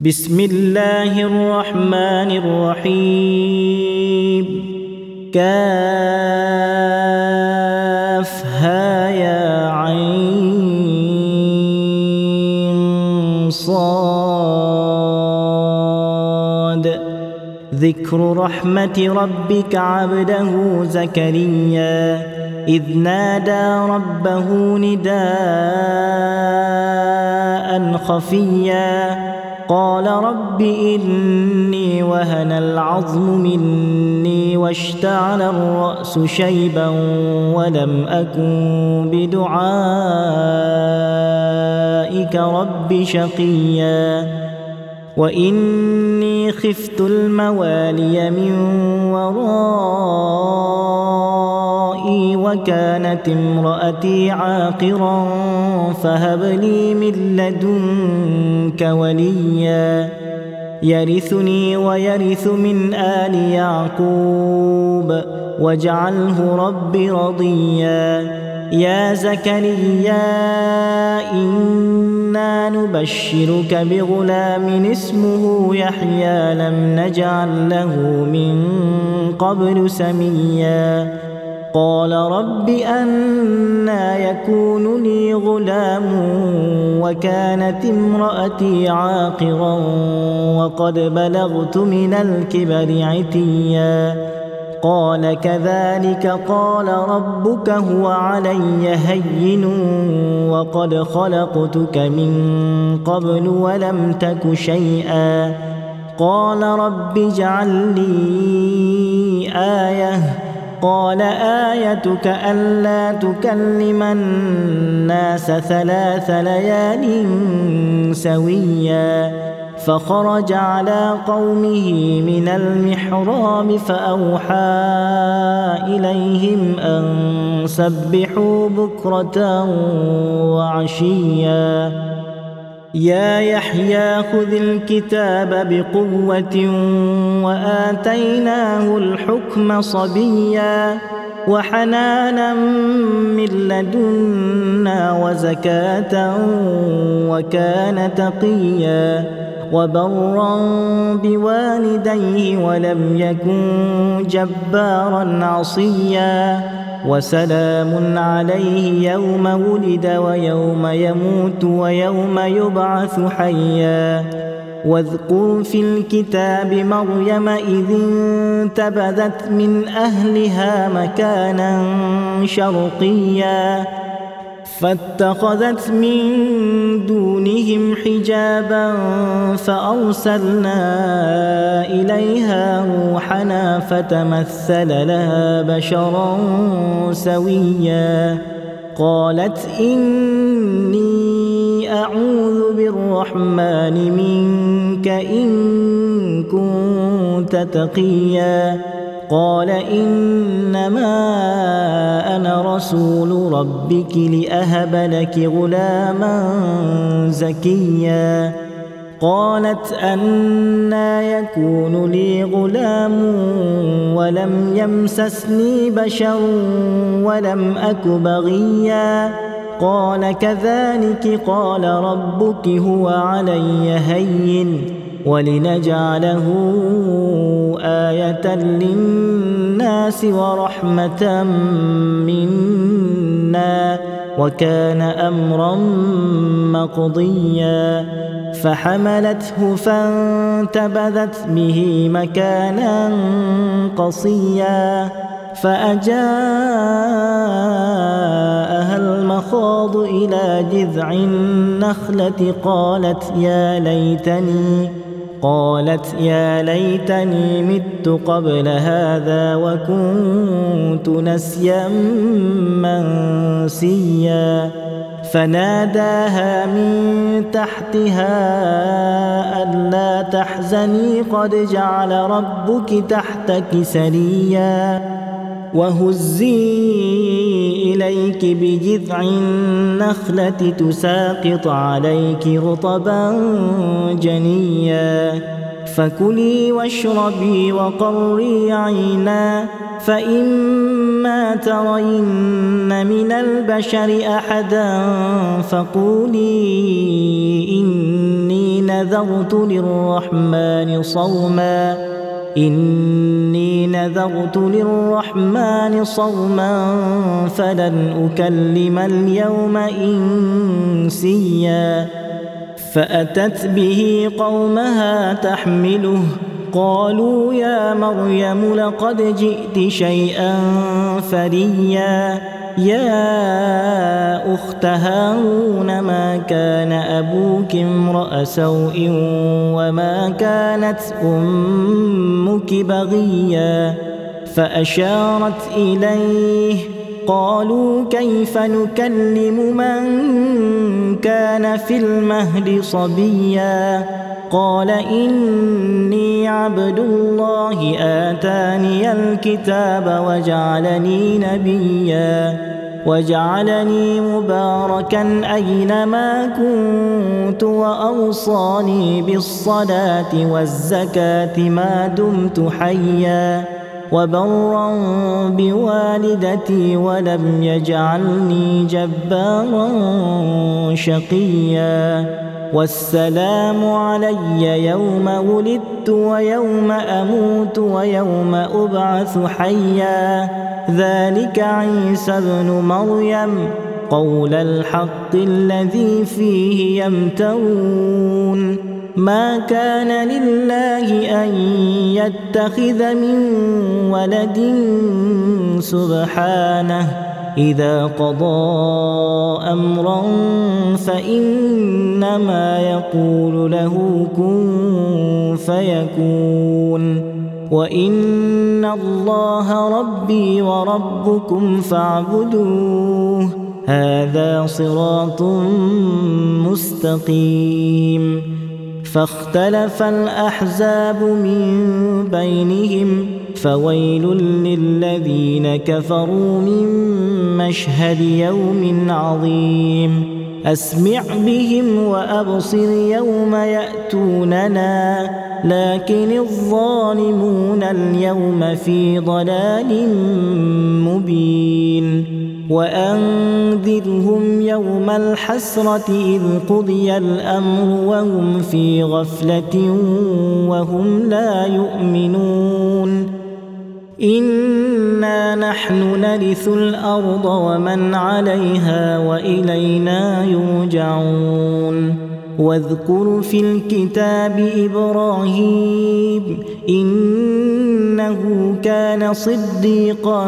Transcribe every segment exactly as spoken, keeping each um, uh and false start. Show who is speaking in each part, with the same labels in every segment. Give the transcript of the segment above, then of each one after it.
Speaker 1: بسم الله الرحمن الرحيم. كافها يا عين صاد. ذكر رحمة ربك عبده زكريا إذ نادى ربه نداء خفيا قال رب إني وهن العظم مني واشتعل الرأس شيبا ولم أكن بدعائك رب شقيا وإني خفت الموالي من ورائي وكانت امرأتي عاقرا فهب لي من لدنك وليا يرثني ويرث من آل يعقوب واجعله رب رضيا. يا زكريا إنا نبشرك بغلام اسمه يحيى لم نجعل له من قبل سميا. قال رب أنى يكون لي غلام وكانت امرأتي عاقرا وقد بلغت من الكبر عتيا. قال كذلك قال ربك هو علي هين وقد خلقتك من قبل ولم تك شيئا. قال رب اجعل لي آية. قال آيتك ألا تكلم الناس ثلاث ليال سويا. فخرج على قومه من المحراب فأوحى إليهم أن سبحوا بكرة وعشيا. يا يحيى خذ الكتاب بقوة وآتيناه الحكم صبيا وحنانا من لدنا وزكاة وكان تقيا وبرا بوالديه ولم يكن جبارا عصيا. وسلام عليه يوم ولد ويوم يموت ويوم يبعث حيا. واذكر في الكتاب مريم إذ انتبذت من أهلها مكانا شرقيا فاتخذت من دونهم حجابا فأرسلنا إليها روحنا فتمثل لها بشرا سويا. قالت إني أعوذ بالرحمن منك إن كنت تقيا. قال إنما أنا رسول ربك لأهب لك غلاما زكيا. قالت أنى يكون لي غلام ولم يمسسني بشر ولم أك بغيا. قال كذلك قال ربك هو علي هين ولنجعله آية للناس ورحمة منا وكان أمرا مقضيا. فحملته فانتبذت به مكانا قصيا فأجاءها المخاض إلى جذع النخلة قالت يا ليتني قالت يا ليتني مت قبل هذا وكنت نسيا منسيا. فناداها من تحتها ألا تحزني قد جعل ربك تحتك سريا. وهزي إليك بجذع النخلة تساقط عليك رطبا جنيا. فكلي واشربي وقري عينا فإما ترين من البشر أحدا فقولي إني نذرت للرحمن صوما إني نذرت للرحمن صوما فلن أكلم اليوم إنسيا فأتت به قومها تحمله قالوا يا مريم لقد جئت شيئا فريا يا أخت هارون ما كان أبوك امرأ سوء وما كانت أمك بغيا فأشارت إليه قالوا كيف نكلم من كان في المهد صبيا قال إني عبد الله آتاني الكتاب وجعلني نبيا وجعلني مباركا أينما كنت وأوصاني بالصلاة والزكاة ما دمت حيا وبرا بوالدتي ولم يجعلني جبارا شقيا والسلام علي يوم ولدت ويوم أموت ويوم أبعث حيا ذلك عيسى ابن مريم قول الحق الذي فيه يمترون ما كان لله أن يتخذ من ولد سبحانه إذا قضى أمرا فإنما يقول له كن فيكون وإن الله ربي وربكم فاعبدوه هذا صراط مستقيم فاختلف الأحزاب من بينهم فويل للذين كفروا من مشهد يوم عظيم أسمع بهم وأبصر يوم يأتوننا لكن الظالمون اليوم في ضلال مبين وأنذرهم يوم الحسرة إذ قضي الأمر وهم في غفلة وهم لا يؤمنون إنا نحن نرث الأرض ومن عليها وإلينا يرجعون واذكر في الكتاب إبراهيم إنه كان صديقا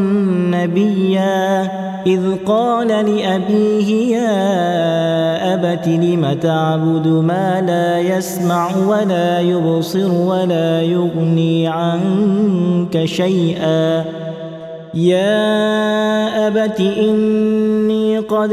Speaker 1: نبيا إذ قال لأبيه يا أبت لم تعبد ما لا يسمع ولا يبصر ولا يغني عنك شيئا يا أبت إني قد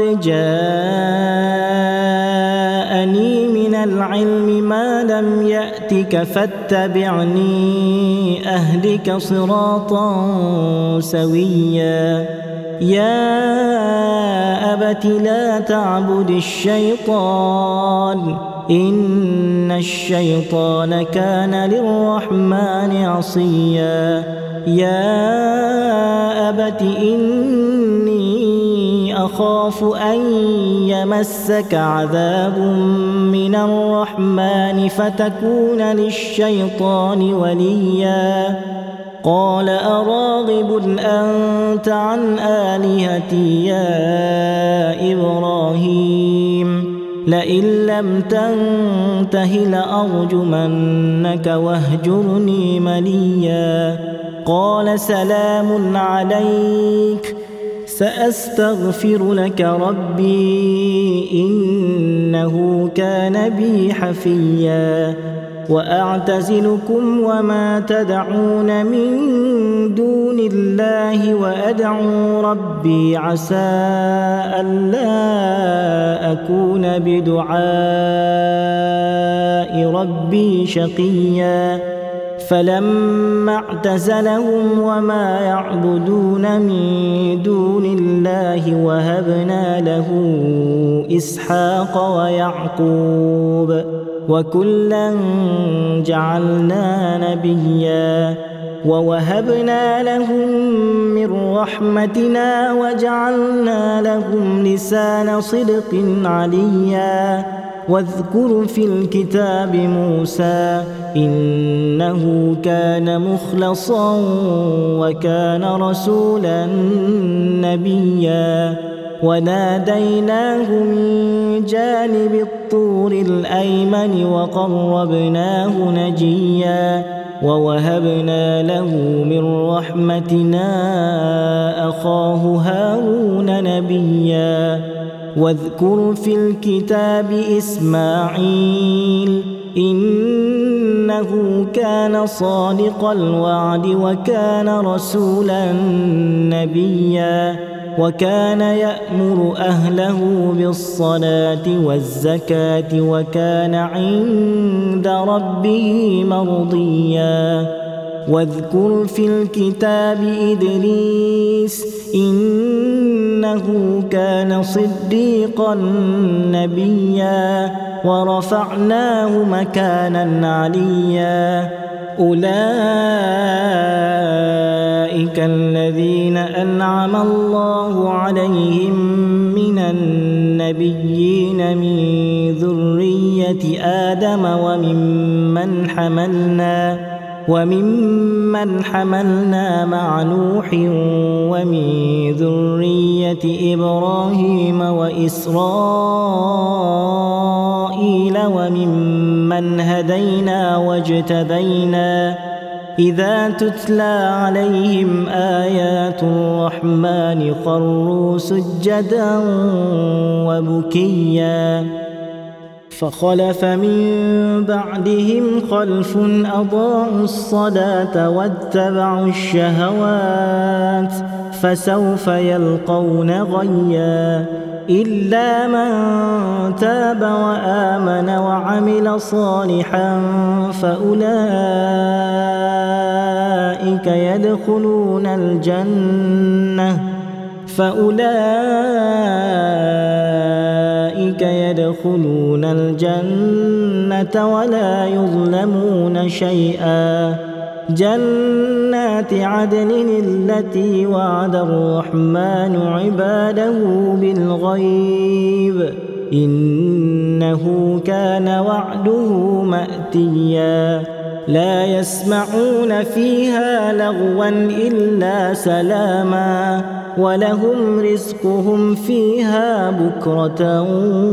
Speaker 1: جاءني من العلم ما لم يأتك فاتبعني أهدك صراطا سويا يا أبت لا تعبد الشيطان إن الشيطان كان للرحمن عصيا يا أبت إني أخاف أن يمسك عذاب من الرحمن فتكون للشيطان وليا قال أراغب أنت عن آلهتي يا إبراهيم لئن لم تنته لأرجمنك واهجرني مليا قال سلام عليك سأستغفر لك ربي إنه كان بي حفيا وأعتزلكم وما تدعون من دون الله وأدعو ربي عسى ألا أكون بدعاء ربي شقيا فلما اعتزلهم وما يعبدون من دون الله وهبنا له إسحاق ويعقوب وكلا جعلنا نبيا ووهبنا لهم من رحمتنا وجعلنا لهم لسان صدق عليا واذكر في الكتاب موسى إنه كان مخلصا وكان رسولا نبيا وناديناه من جانب الطور الأيمن وقربناه نجيا ووهبنا له من رحمتنا أخاه هارون نبيا واذكر في الكتاب إسماعيل إنه كان صادق الوعد وكان رسولا نبيا وكان يأمر أهله بالصلاة والزكاة وكان عند ربه مرضيا واذكر في الكتاب إدريس إنه كان صديقا نبيا ورفعناه مكانا عليا أولئك الذين أنعم الله عليهم من النبيين من ذرية آدم وممن حملنا وممن حملنا مع نوح ومن ذرية إبراهيم وإسرائيل وممن هدينا واجتبينا إذا تتلى عليهم آيات الرحمن خروا سجدا وبكيا فخلف من بعدهم خلف أضاعوا الصلاة واتبعوا الشهوات فسوف يلقون غيا إلا من تاب وآمن وعمل صالحا فأولئك يدخلون الجنة فأولئك يدخلون الجنة ولا يظلمون شيئا جنات عدن التي وعد الرحمن عباده بالغيب إنه كان وعده مأتيا لا يسمعون فيها لغوا إلا سلاما ولهم رزقهم فيها بكرة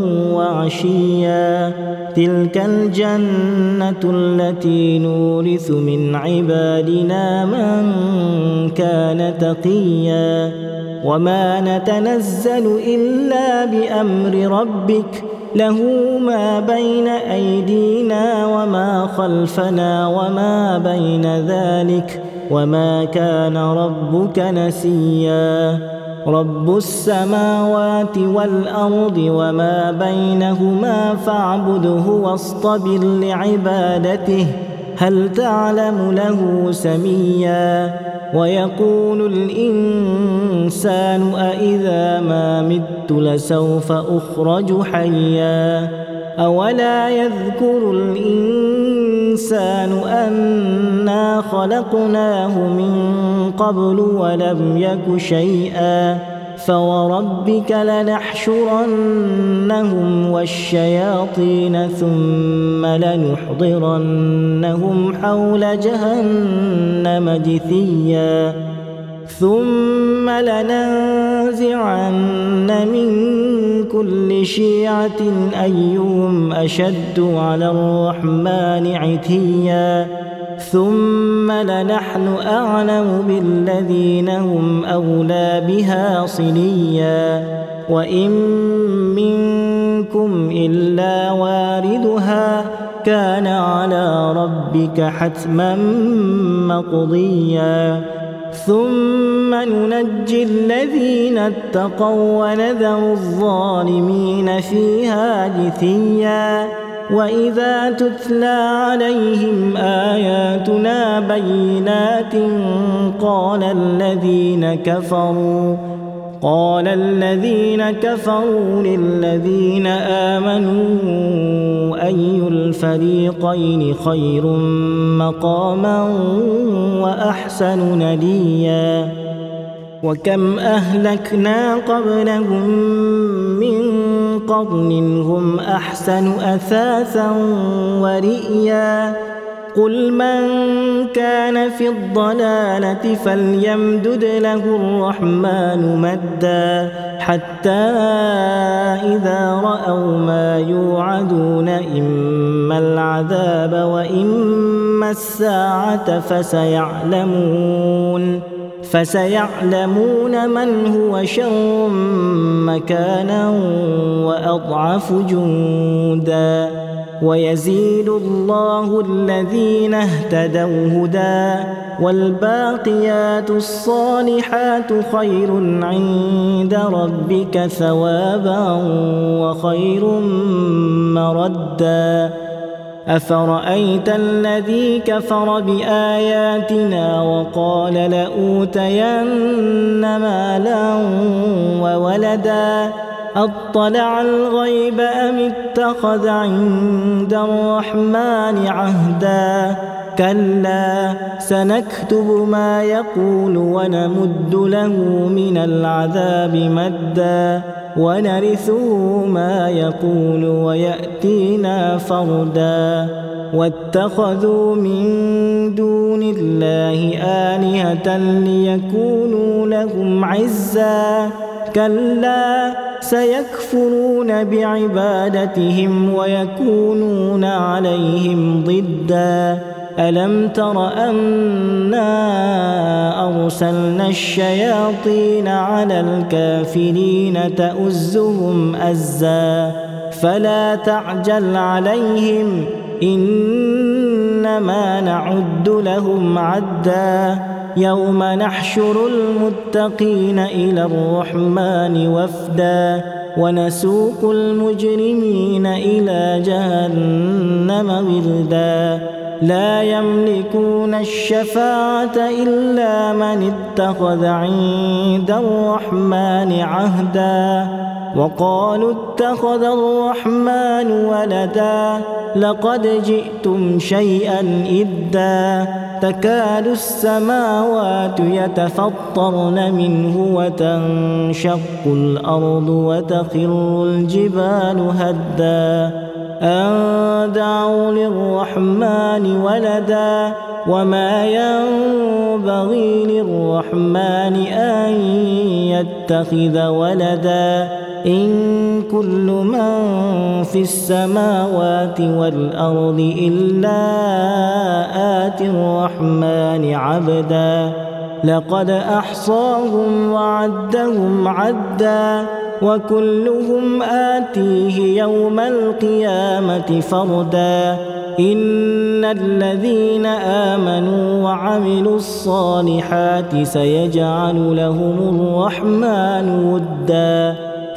Speaker 1: وعشيا تلك الجنة التي نورث من عبادنا من كان تقيا وما نتنزل إلا بأمر ربك له ما بين أيدينا وما خلفنا وما بين ذلك وما كان ربك نسيا رب السماوات والأرض وما بينهما فاعبده واصطبر لعبادته هل تعلم له سميا ويقول الإنسان أإذا ما مت لسوف أخرج حيا أولا يذكر الإنسان أنا خلقناه من قبل ولم يك شيئا فوربك لنحشرنهم والشياطين ثم لنحضرنهم حول جهنم جثيا ثم لننزعن من كل شيعة أيهم أشد على الرحمن عتيا ثم لنحن أعلم بالذين هم أولى بها صليا وإن منكم إلا واردها كان على ربك حتما مقضيا ثم ننجي الذين اتقوا ونذر الظالمين فيها جثيا وإذا تتلى عليهم آياتنا بينات قال الذين كفروا قال الذين كفروا للذين آمنوا أي الفريقين خير مقاما وأحسن نديا وكم أهلكنا قبلهم من قرن هم أحسن أثاثا ورئيا قل من كان في الضلالة فليمدد له الرحمن مدا حتى إذا رأوا ما يوعدون إما العذاب وإما الساعة فسيعلمون فسيعلمون من هو شر مكانا وأضعف جندا ويزيد الله الذين اهتدوا هدى والباقيات الصالحات خير عند ربك ثوابا وخير مردا أفرأيت الذي كفر بآياتنا وقال لأوتين مالا وولدا أطلع الغيب أم اتخذ عند الرحمن عهدا كلا سنكتب ما يقول ونمد له من العذاب مدا ونرثه ما يقول ويأتينا فردا واتخذوا من دون الله آلهة ليكونوا لهم عزا كلا سيكفرون بعبادتهم ويكونون عليهم ضدا ألم تر أنا أرسلنا الشياطين على الكافرين تؤزهم أزا فلا تعجل عليهم إنما نعد لهم عدا يوم نحشر المتقين إلى الرحمن وفدا ونسوق المجرمين إلى جهنم وردا لا يملكون الشفاعة إلا من اتخذ عند الرحمن عهدا وقالوا اتخذ الرحمن ولدا لقد جئتم شيئا إدا تكاد السماوات يتفطرن منه وتنشق الأرض وتخر الجبال هدا أن دعوا للرحمن ولدا وما ينبغي للرحمن أن يتخذ ولدا إن كل من في السماوات والأرض إلا آتي الرحمن عبدا لقد أحصاهم وعدهم عدا وكلهم آتيه يوم القيامة فردا إن الذين آمنوا وعملوا الصالحات سيجعل لهم الرحمن ودا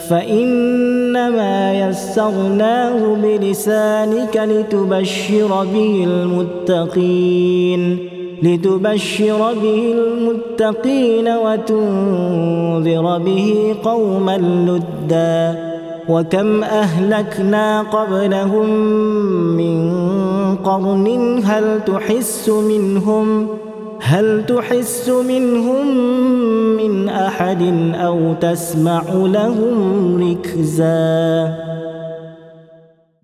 Speaker 1: فإنما يسرناه بلسانك لتبشر به المتقين لتبشر به المتقين وتنذر به قوما لدا وكم أهلكنا قبلهم من قرن هل تحس منهم هل تحس منهم من أحد أو تسمع لهم ركزا